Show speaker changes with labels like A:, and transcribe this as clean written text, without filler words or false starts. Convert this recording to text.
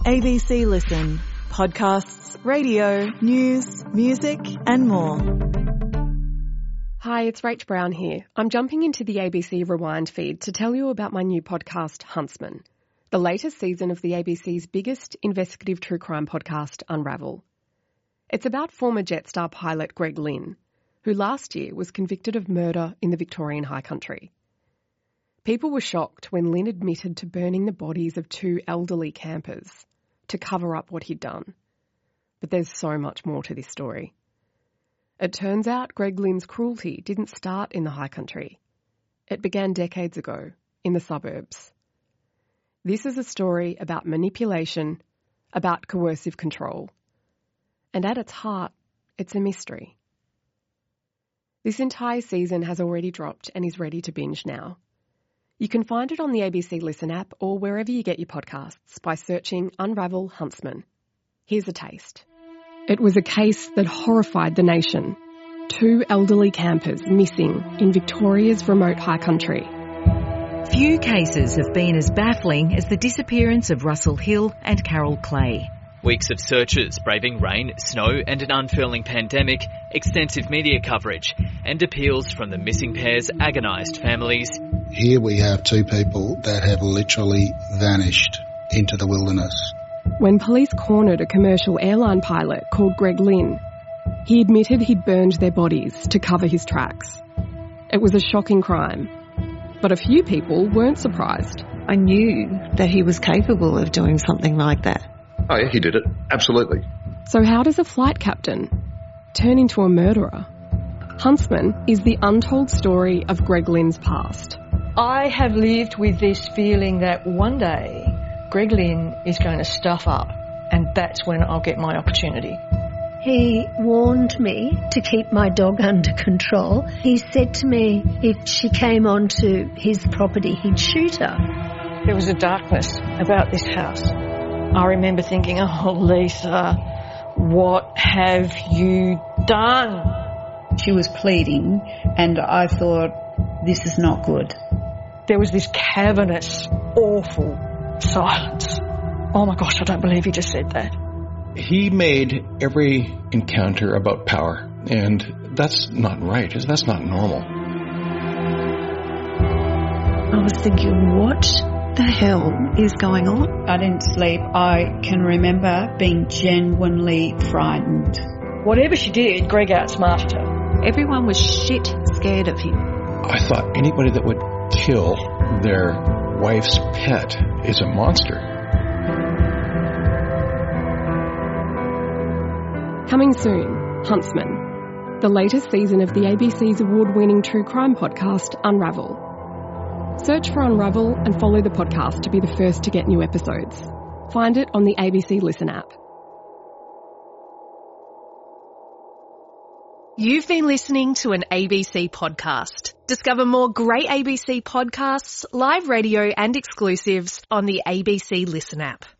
A: ABC Listen. Podcasts, radio, news, music and more.
B: Hi, it's Rach Brown here. I'm jumping into the ABC Rewind feed to tell you about my new podcast, Huntsman, the latest season of the ABC's biggest investigative true crime podcast, Unravel. It's about former Jetstar pilot Greg Lynn, who last year was convicted of murder in the Victorian High Country. People were shocked when Lynn admitted to burning the bodies of two elderly campers to cover up what he'd done. But there's so much more to this story. It turns out Greg Lynn's cruelty didn't start in the High Country. It began decades ago, in the suburbs. This is a story about manipulation, about coercive control. And at its heart, it's a mystery. This entire season has already dropped and is ready to binge now. You can find it on the ABC Listen app or wherever you get your podcasts by searching Unravel Huntsman. Here's a taste. It was a case that horrified the nation. Two elderly campers missing in Victoria's remote high country.
C: Few cases have been as baffling as the disappearance of Russell Hill and Carol Clay.
D: Weeks of searches, braving rain, snow and an unfurling pandemic, extensive media coverage and appeals from the missing pair's agonised families.
E: Here we have two people that have literally vanished into the wilderness.
B: When police cornered a commercial airline pilot called Greg Lynn, he admitted he'd burned their bodies to cover his tracks. It was a shocking crime, but a few people weren't surprised.
F: I knew that he was capable of doing something like that.
G: Oh yeah, he did it. Absolutely.
B: So how does a flight captain turn into a murderer? Huntsman is the untold story of Greg Lynn's past.
H: I have lived with this feeling that one day Greg Lynn is going to stuff up and that's when I'll get my opportunity.
I: He warned me to keep my dog under control. He said to me if she came onto his property, he'd shoot her.
H: There was a darkness about this house. I remember thinking, oh, Lisa, what have you done?
J: She was pleading and I thought, this is not good.
H: There was this cavernous, awful silence. Oh my gosh, I don't believe he just said that.
G: He made every encounter about power, and that's not right. That's not normal.
F: I was thinking, what the hell is going on?
J: I didn't sleep. I can remember being genuinely frightened.
H: Whatever she did, Greg outsmarted her.
F: Everyone was shit scared of him.
G: I thought anybody that would kill their wife's pet is a monster.
B: Coming soon, Huntsman, the latest season of the ABC's award-winning true crime podcast, Unravel. Search for Unravel and follow the podcast to be the first to get new episodes. Find it on the ABC Listen app.
C: You've been listening to an ABC podcast. Discover more great ABC podcasts, live radio and exclusives on the ABC Listen app.